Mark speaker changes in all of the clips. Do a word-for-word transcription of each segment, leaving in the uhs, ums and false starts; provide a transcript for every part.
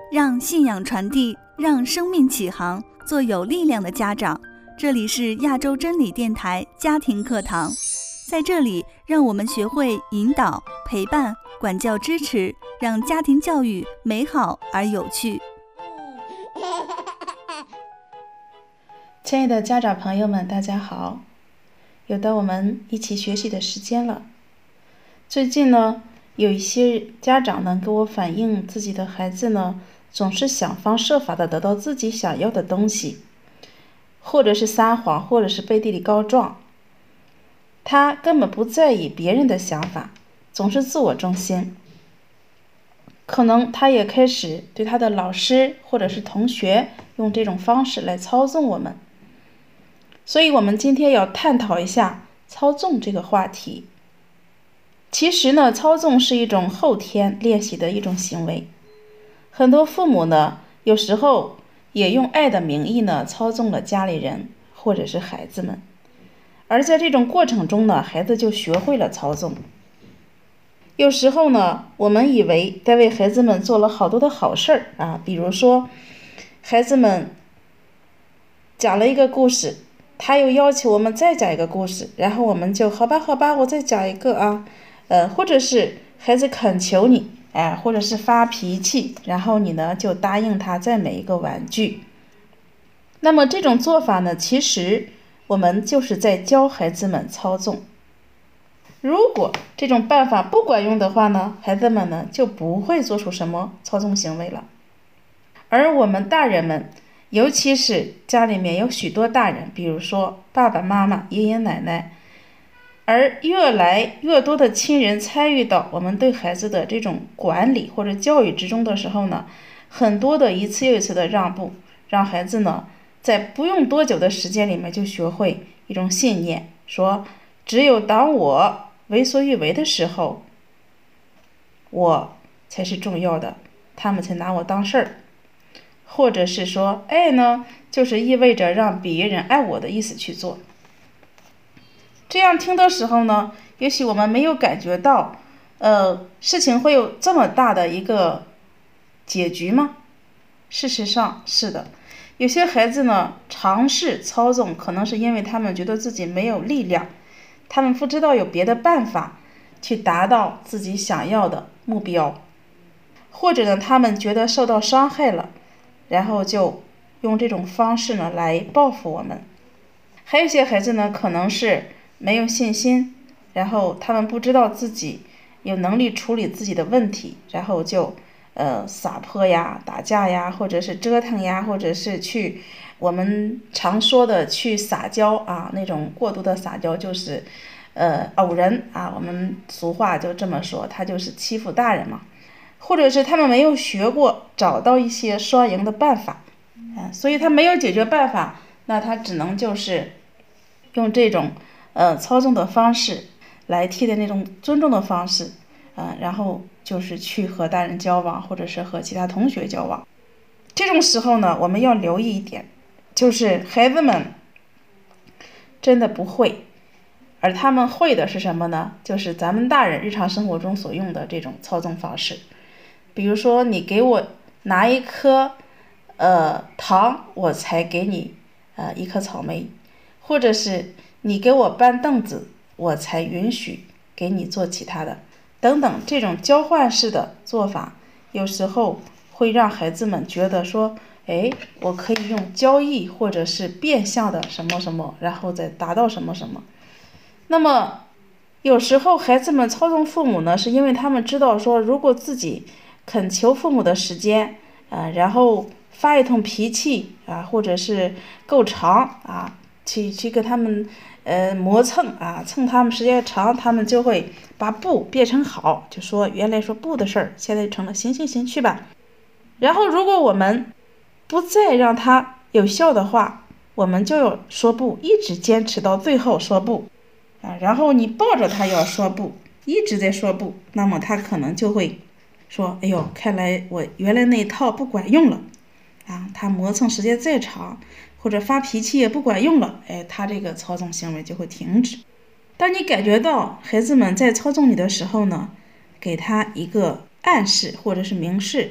Speaker 1: 让信仰传递，让生命启航，做有力量的家长。这里是亚洲真理电台家庭课堂，在这里让我们学会引导、陪伴、管教、支持，让家庭教育美好而有趣。
Speaker 2: 亲爱的家长朋友们，大家好，又到我们一起学习的时间了。最近呢，有一些家长呢给我反映，自己的孩子呢总是想方设法的得到自己想要的东西，或者是撒谎，或者是背地里告状。他根本不在意别人的想法，总是自我中心。可能他也开始对他的老师或者是同学用这种方式来操纵我们。所以我们今天要探讨一下操纵这个话题。其实呢，操纵是一种后天练习的一种行为。很多父母呢，有时候也用爱的名义呢，操纵了家里人或者是孩子们。而在这种过程中呢，孩子就学会了操纵。有时候呢，我们以为在为孩子们做了好多的好事儿啊，比如说孩子们讲了一个故事，他又要求我们再讲一个故事，然后我们就好吧好吧，我再讲一个啊，呃，或者是孩子恳求你，哎，或者是发脾气，然后你呢就答应他再买一个玩具。那么这种做法呢，其实我们就是在教孩子们操纵。如果这种办法不管用的话呢，孩子们呢就不会做出什么操纵行为了。而我们大人们，尤其是家里面有许多大人，比如说爸爸妈妈、爷爷奶奶，而越来越多的亲人参与到我们对孩子的这种管理或者教育之中的时候呢，很多的一次又一次的让步，让孩子呢在不用多久的时间里面就学会一种信念，说只有当我为所欲为的时候，我才是重要的，他们才拿我当事儿。或者是说爱呢，就是意味着让别人爱我的意思去做。这样听的时候呢，也许我们没有感觉到呃，事情会有这么大的一个结局吗？事实上是的。有些孩子呢尝试操纵，可能是因为他们觉得自己没有力量，他们不知道有别的办法去达到自己想要的目标，或者呢他们觉得受到伤害了，然后就用这种方式呢来报复我们。还有一些孩子呢可能是没有信心，然后他们不知道自己有能力处理自己的问题，然后就呃撒泼呀、打架呀，或者是折腾呀，或者是去我们常说的去撒娇啊，那种过度的撒娇就是呃偶人啊，我们俗话就这么说，他就是欺负大人嘛。或者是他们没有学过找到一些双赢的办法，嗯，所以他没有解决办法，那他只能就是用这种呃操纵的方式来替代那种尊重的方式，呃，然后就是去和大人交往，或者是和其他同学交往。这种时候呢，我们要留意一点，就是孩子们真的不会，而他们会的是什么呢？就是咱们大人日常生活中所用的这种操纵方式。比如说你给我拿一颗呃糖，我才给你呃一颗草莓，或者是你给我搬凳子，我才允许给你做其他的，等等。这种交换式的做法有时候会让孩子们觉得说，哎，我可以用交易或者是变相的什么什么，然后再达到什么什么。那么有时候孩子们操纵父母呢，是因为他们知道说，如果自己恳求父母的时间，呃，然后发一通脾气啊，或者是够长啊，去去跟他们呃磨蹭啊，蹭他们时间长，他们就会把不变成好，就说原来说不的事儿，现在成了行行行去吧。然后如果我们不再让他有效的话，我们就要说不，一直坚持到最后说不啊，然后你抱着他要说不，一直在说不，那么他可能就会说，哎呦，看来我原来那一套不管用了啊，他磨蹭时间再长，或者发脾气也不管用了，哎，他这个操纵行为就会停止。当你感觉到孩子们在操纵你的时候呢，给他一个暗示或者是明示，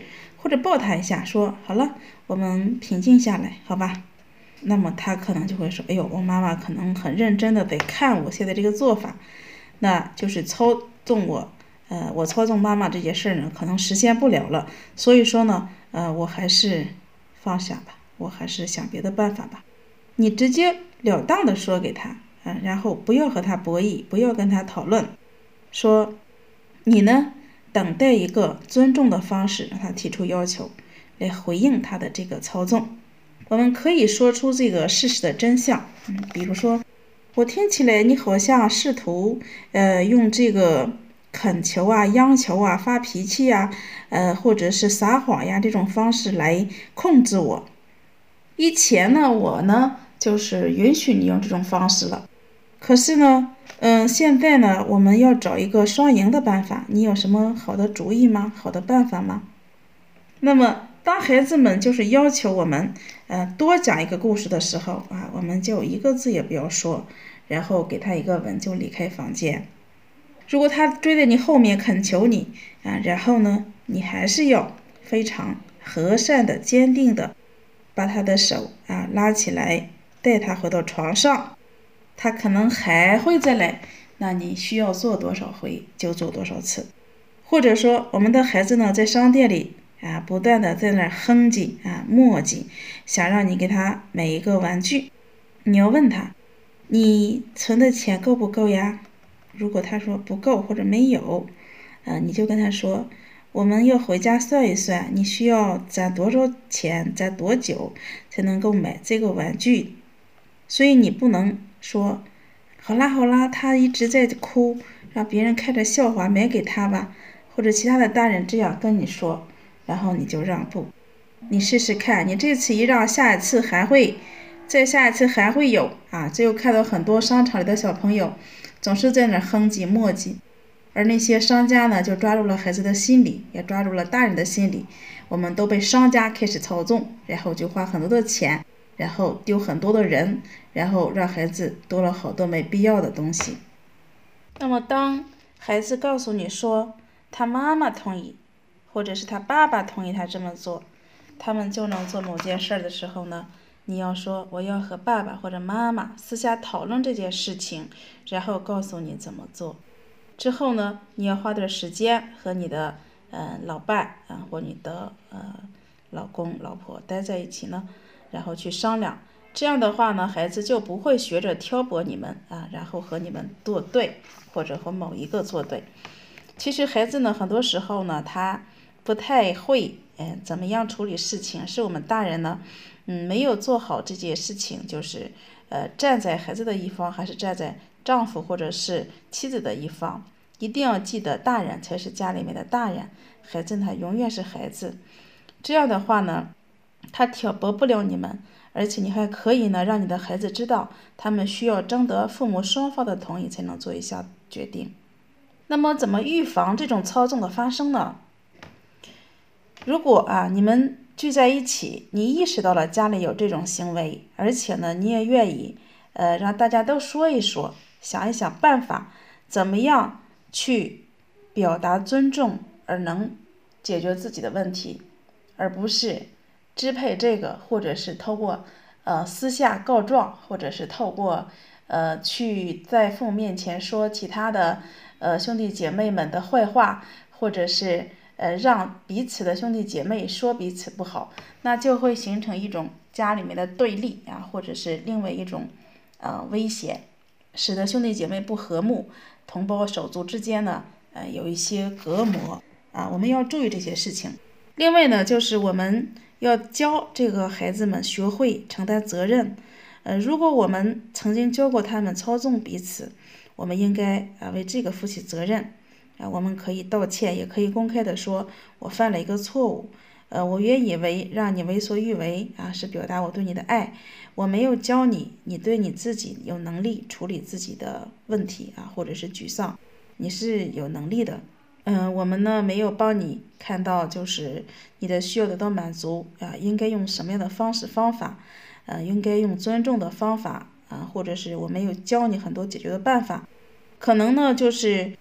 Speaker 2: 或者抱他一下，说好了，我们平静下来，好吧？那么他可能就会说，哎呦，我妈妈可能很认真的得看我现在这个做法，那就是操纵我，呃，我操纵妈妈这件事呢，可能实现不了了。所以说呢，呃，我还是放下吧，我还是想别的办法吧。你直截了当的说给他，嗯，然后不要和他博弈，不要跟他讨论，说你呢，等待一个尊重的方式，让他提出要求，来回应他的这个操纵。我们可以说出这个事实的真相，嗯，比如说，我听起来你好像试图，呃，用这个恳求啊、央求啊、发脾气呀，呃，或者是撒谎呀这种方式来控制我。以前呢，我呢就是允许你用这种方式了，可是呢，嗯，现在呢，我们要找一个双赢的办法，你有什么好的主意吗？好的办法吗？那么，当孩子们就是要求我们，呃，多讲一个故事的时候啊，我们就一个字也不要说，然后给他一个吻就离开房间。如果他追在你后面恳求你啊，然后呢，你还是要非常和善的、坚定的把他的手啊拉起来，带他回到床上。他可能还会再来，那你需要做多少回就做多少次。或者说，我们的孩子呢，在商店里啊，不断的在那儿哼唧啊、磨叽，想让你给他买一个玩具。你要问他，你存的钱够不够呀？如果他说不够或者没有，呃，你就跟他说，我们要回家算一算，你需要攒多少钱，攒多久才能够买这个玩具。所以你不能说，好啦好啦，他一直在哭，让别人看着笑话，买给他吧。或者其他的大人这样跟你说，然后你就让步。你试试看，你这次一让，下一次还会，再下一次还会有啊。这又看到很多商场里的小朋友总是在那哼唧磨叽，而那些商家呢，就抓住了孩子的心理，也抓住了大人的心理。我们都被商家开始操纵，然后就花很多的钱，然后丢很多的人，然后让孩子多了好多没必要的东西。那么当孩子告诉你说他妈妈同意，或者是他爸爸同意他这么做，他们就能做某件事的时候呢，你要说我要和爸爸或者妈妈私下讨论这件事情，然后告诉你怎么做。之后呢，你要花点时间和你的呃老伴啊或你的呃老公老婆待在一起呢，然后去商量。这样的话呢，孩子就不会学着挑拨你们啊，然后和你们作对，或者和某一个作对。其实孩子呢，很多时候呢，他不太会，嗯，怎么样处理事情，是我们大人呢，嗯，没有做好这件事情，就是，呃，站在孩子的一方，还是站在丈夫或者是妻子的一方。一定要记得，大人才是家里面的大人，孩子他永远是孩子。这样的话呢，他挑拨不了你们，而且你还可以呢，让你的孩子知道，他们需要征得父母双方的同意才能做一项决定。那么怎么预防这种操纵的发生呢？如果啊你们聚在一起，你意识到了家里有这种行为，而且呢你也愿意呃让大家都说一说，想一想办法，怎么样去表达尊重而能解决自己的问题，而不是支配这个，或者是透过呃私下告状，或者是透过呃去在父母面前说其他的呃兄弟姐妹们的坏话，或者是呃让彼此的兄弟姐妹说彼此不好，那就会形成一种家里面的对立啊，或者是另外一种呃危险，使得兄弟姐妹不和睦，同胞手足之间呢呃有一些隔膜啊，我们要注意这些事情。另外呢，就是我们要教这个孩子们学会承担责任。呃，如果我们曾经教过他们操纵彼此，我们应该啊为这个负起责任。啊，我们可以道歉，也可以公开的说，我犯了一个错误。呃，我原以为让你为所欲为啊，是表达我对你的爱。我没有教你，你对你自己有能力处理自己的问题啊，或者是沮丧，你是有能力的。嗯、呃，我们呢没有帮你看到，就是你的需要得到满足啊，应该用什么样的方式方法，呃，应该用尊重的方法啊，或者是我没有教你很多解决的办法，可能呢就是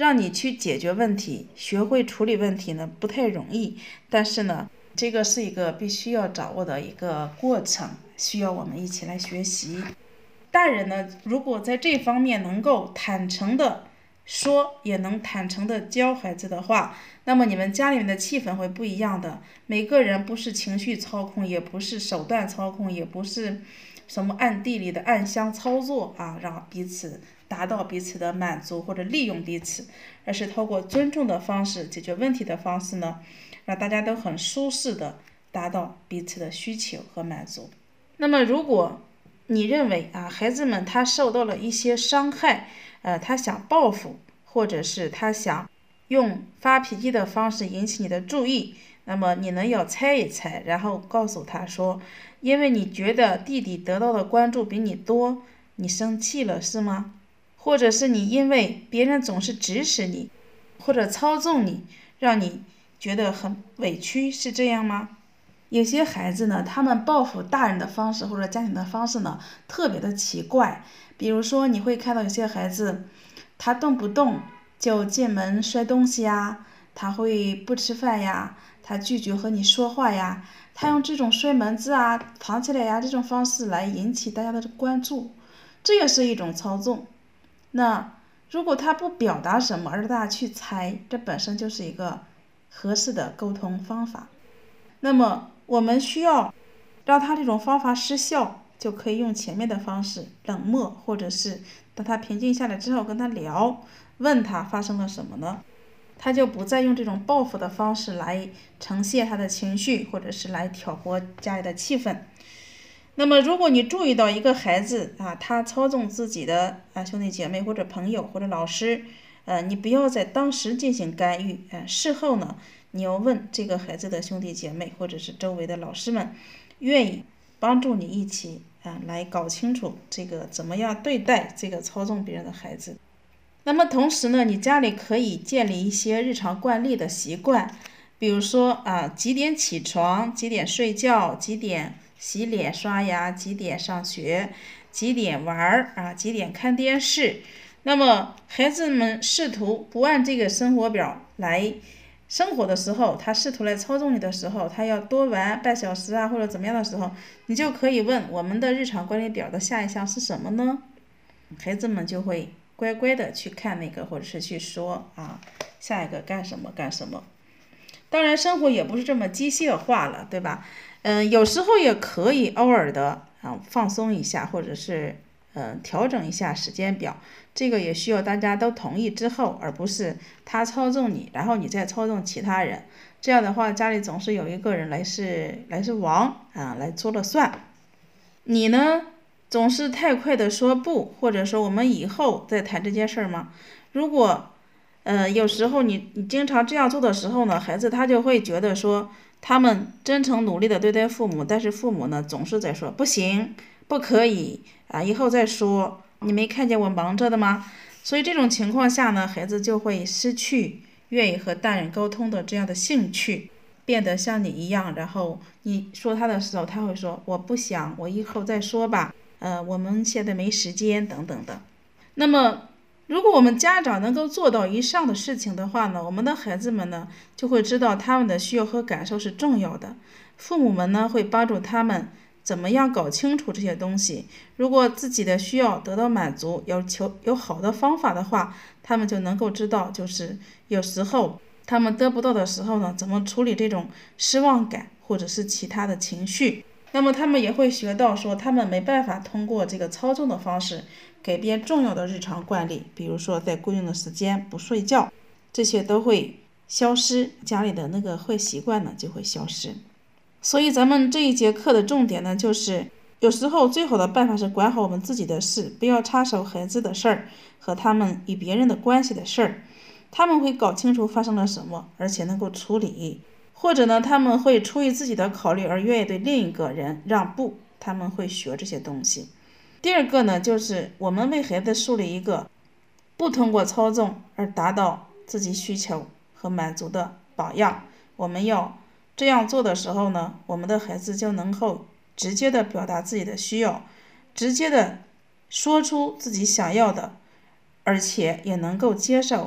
Speaker 2: 让你去解决问题，学会处理问题呢，不太容易。但是呢，这个是一个必须要掌握的一个过程，需要我们一起来学习。大人呢，如果在这方面能够坦诚的说，也能坦诚的教孩子的话，那么你们家里面的气氛会不一样的。每个人不是情绪操控，也不是手段操控，也不是什么暗地里的暗箱操作啊，让彼此达到彼此的满足或者利用彼此，而是透过尊重的方式解决问题的方式呢，让大家都很舒适的达到彼此的需求和满足。那么如果你认为啊，孩子们他受到了一些伤害，呃，他想报复，或者是他想用发脾气的方式引起你的注意，那么你呢要猜一猜，然后告诉他说，因为你觉得弟弟得到的关注比你多，你生气了是吗？或者是你因为别人总是指使你，或者操纵你，让你觉得很委屈，是这样吗？有些孩子呢，他们报复大人的方式或者家庭的方式呢，特别的奇怪。比如说，你会看到有些孩子，他动不动就进门摔东西呀，他会不吃饭呀，他拒绝和你说话呀，他用这种摔门子啊、藏起来呀这种方式来引起大家的关注，这也是一种操纵。那如果他不表达什么，而大家去猜，这本身就是一个合适的沟通方法。那么我们需要让他这种方法失效，就可以用前面的方式冷漠，或者是等他平静下来之后跟他聊，问他发生了什么呢？他就不再用这种报复的方式来呈现他的情绪，或者是来挑拨家里的气氛。那么如果你注意到一个孩子啊，他操纵自己的啊兄弟姐妹或者朋友或者老师，呃，你不要在当时进行干预，呃，事后呢，你要问这个孩子的兄弟姐妹或者是周围的老师们，愿意帮助你一起啊来搞清楚这个怎么样对待这个操纵别人的孩子。那么同时呢，你家里可以建立一些日常惯例的习惯，比如说啊几点起床，几点睡觉，几点洗脸刷牙，几点上学，几点玩儿啊，几点看电视。那么孩子们试图不按这个生活表来生活的时候，他试图来操纵你的时候，他要多玩半小时啊或者怎么样的时候，你就可以问我们的日常管理表的下一项是什么呢？孩子们就会乖乖的去看那个，或者是去说啊下一个干什么干什么。当然生活也不是这么机械化了，对吧？嗯，有时候也可以偶尔的啊放松一下，或者是嗯调整一下时间表，这个也需要大家都同意之后，而不是他操纵你，然后你再操纵其他人。这样的话，家里总是有一个人来是来是王啊，来说了算。你呢，总是太快的说不，或者说我们以后再谈这件事儿吗？如果呃有时候你你经常这样做的时候呢，孩子他就会觉得说，他们真诚努力的对待父母，但是父母呢总是在说不行，不可以啊，以后再说，你没看见我忙着的吗？所以这种情况下呢，孩子就会失去愿意和大人沟通的这样的兴趣，变得像你一样，然后你说他的时候，他会说我不想，我以后再说吧，呃，我们现在没时间等等的。那么如果我们家长能够做到以上的事情的话呢，我们的孩子们呢就会知道他们的需要和感受是重要的，父母们呢会帮助他们怎么样搞清楚这些东西。如果自己的需要得到满足，要求有好的方法的话，他们就能够知道，就是有时候他们得不到的时候呢，怎么处理这种失望感或者是其他的情绪。那么他们也会学到说，他们没办法通过这个操纵的方式改变重要的日常惯例，比如说在固定的时间不睡觉，这些都会消失，家里的那个坏习惯呢就会消失。所以咱们这一节课的重点呢，就是有时候最好的办法是管好我们自己的事，不要插手孩子的事儿和他们与别人的关系的事儿。他们会搞清楚发生了什么，而且能够处理，或者呢他们会出于自己的考虑而愿意对另一个人让步，他们会学这些东西。第二个呢，就是我们为孩子树立一个不通过操纵而达到自己需求和满足的榜样。我们要这样做的时候呢，我们的孩子就能够直接的表达自己的需要，直接的说出自己想要的，而且也能够接受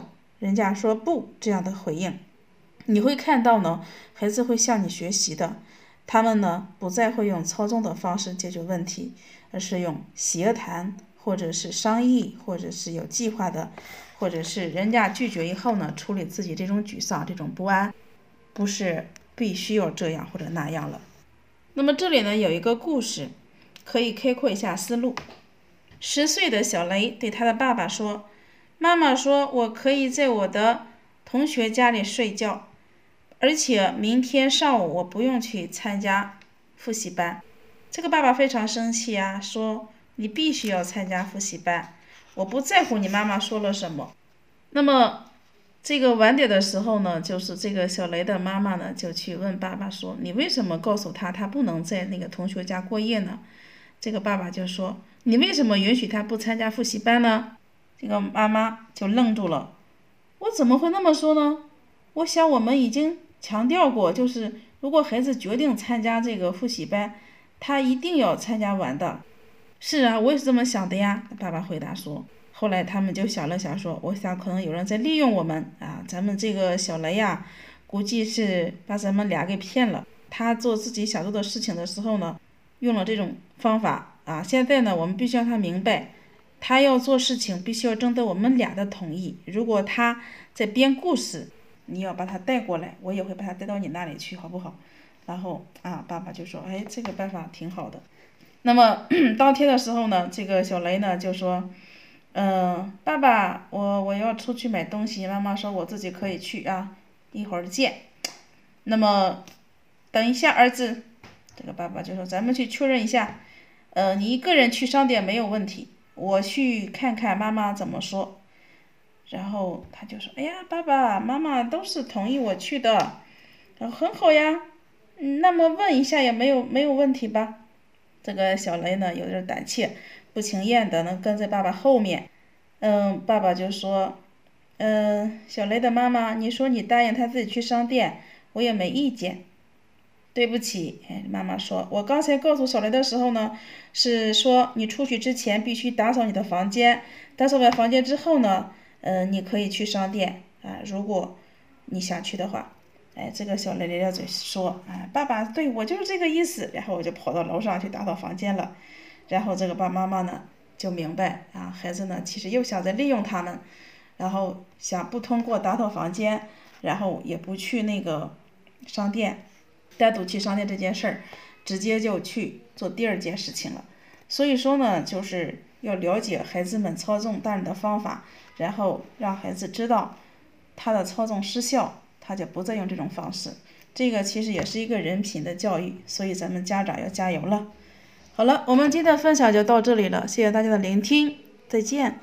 Speaker 2: 人家说不这样的回应。你会看到呢，孩子会向你学习的，他们呢不再会用操纵的方式解决问题，而是用协谈或者是商议，或者是有计划的，或者是人家拒绝以后呢，处理自己这种沮丧、这种不安，不是必须要这样或者那样了。那么这里呢有一个故事，可以开阔一下思路。十岁的小雷对他的爸爸说：“妈妈说我可以在我的同学家里睡觉，而且明天上午我不用去参加复习班。”这个爸爸非常生气啊，说：“你必须要参加复习班，我不在乎你妈妈说了什么。”那么这个晚点的时候呢，就是这个小雷的妈妈呢就去问爸爸说：“你为什么告诉他他不能在那个同学家过夜呢？”这个爸爸就说：“你为什么允许他不参加复习班呢？”这个妈妈就愣住了：“我怎么会那么说呢？我想我们已经强调过，就是如果孩子决定参加这个复习班，他一定要参加完的。”“是啊，我也是这么想的呀。”爸爸回答说。后来他们就想了想说：“我想可能有人在利用我们啊，咱们这个小雷呀，估计是把咱们俩给骗了。他做自己想做的事情的时候呢，用了这种方法啊。现在呢，我们必须让他明白，他要做事情必须要征得我们俩的同意。如果他在编故事，你要把他带过来，我也会把他带到你那里去，好不好？”然后啊，爸爸就说：“哎，这个办法挺好的。”那么当天的时候呢，这个小雷呢就说：“嗯，爸爸，我我要出去买东西，妈妈说我自己可以去啊，一会儿见。”那么等一下，儿子，这个爸爸就说：“咱们去确认一下，呃，你一个人去商店没有问题，我去看看妈妈怎么说。”然后他就说：“哎呀，爸爸妈妈都是同意我去的，然后很好呀，嗯，那么问一下也没有没有问题吧？”这个小雷呢有点胆怯，不情愿的呢跟在爸爸后面。嗯，爸爸就说：“嗯，小雷的妈妈，你说你答应他自己去商店，我也没意见。”“对不起。”哎，妈妈说：“我刚才告诉小雷的时候呢，是说你出去之前必须打扫你的房间，打扫完房间之后呢，嗯，你可以去商店啊，如果你想去的话。”哎，这个小雷咧咧嘴说：“哎，爸爸，对，我就是这个意思。”然后我就跑到楼上去打扫房间了。然后这个爸妈妈呢就明白啊，孩子呢其实又想在利用他们，然后想不通过打扫房间，然后也不去那个商店，单独去商店这件事儿，直接就去做第二件事情了。所以说呢，就是要了解孩子们操纵大人的方法，然后让孩子知道他的操纵失效，他就不再用这种方式。这个其实也是一个人品的教育，所以咱们家长要加油了。好了，我们今天的分享就到这里了，谢谢大家的聆听，再见。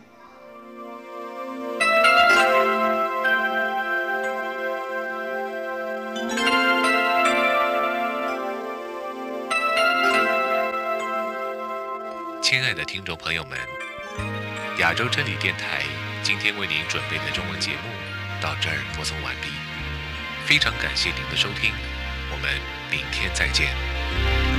Speaker 3: 亲爱的听众朋友们，亚洲真理电台今天为您准备的中文节目到这儿播送完毕，非常感谢您的收听，我们明天再见。